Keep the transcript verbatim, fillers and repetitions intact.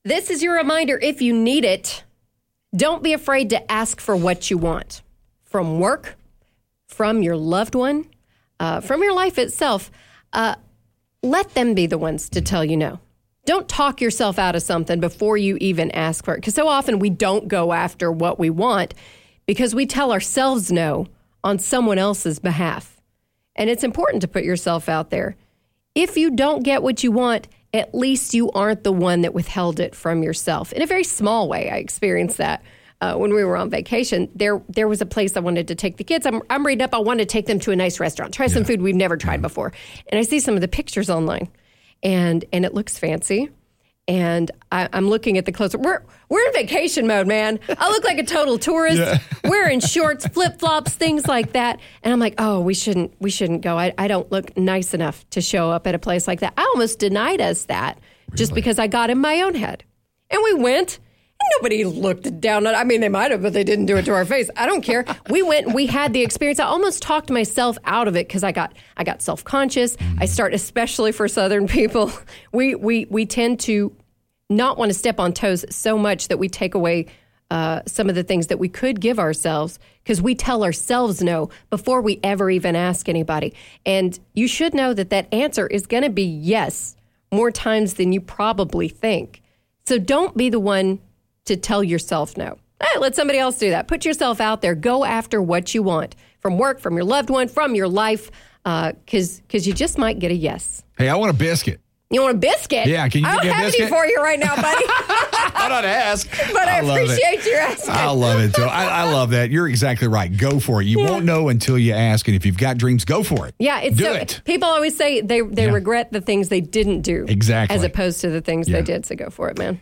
This is your reminder, if you need it, don't be afraid to ask for what you want from work, from your loved one, uh, from your life itself. Uh, let them be the ones to tell you no. Don't talk yourself out of something before you even ask for it. Because so often we don't go after what we want because we tell ourselves no on someone else's behalf. And it's important to put yourself out there. If you don't get what you want, at least you aren't the one that withheld it from yourself. In a very small way, I experienced that uh, when we were on vacation. There there was a place I wanted to take the kids. I'm, I'm reading up. I wanted to take them to a nice restaurant, try yeah. some food we've never tried yeah. before. And I see some of the pictures online, and and it looks fancy. And I, I'm looking at the clothes. We're we're in vacation mode, man. I look like a total tourist. Yeah. We're in shorts, flip flops, things like that. And I'm like, oh, we shouldn't we shouldn't go. I, I don't look nice enough to show up at a place like that. I almost denied us that really? just because I got in my own head. And we went. And nobody looked down on. I mean, they might have, but they didn't do it to our face. I don't care. We went. And we had the experience. I almost talked myself out of it because I got I got self conscious. Mm-hmm. I start, especially for Southern people, we we we tend to not want to step on toes so much that we take away uh, some of the things that we could give ourselves because we tell ourselves no before we ever even ask anybody. And you should know that that answer is going to be yes more times than you probably think. So don't be the one to tell yourself no. Hey, let somebody else do that. Put yourself out there. Go after what you want from work, from your loved one, from your life, because uh, because you just might get a yes. Hey, I want a biscuit. You want a biscuit? Yeah, can you I give don't me a have biscuit? any for you right now, buddy. Why not ask? But I, I love appreciate it. your asking. I love it, too. I, I love that. You're exactly right. Go for it. You yeah. won't know until you ask, and if you've got dreams, go for it. Yeah, it's do so, it. People always say they they yeah. regret the things they didn't do. Exactly. As opposed to the things yeah. they did, so go for it, man.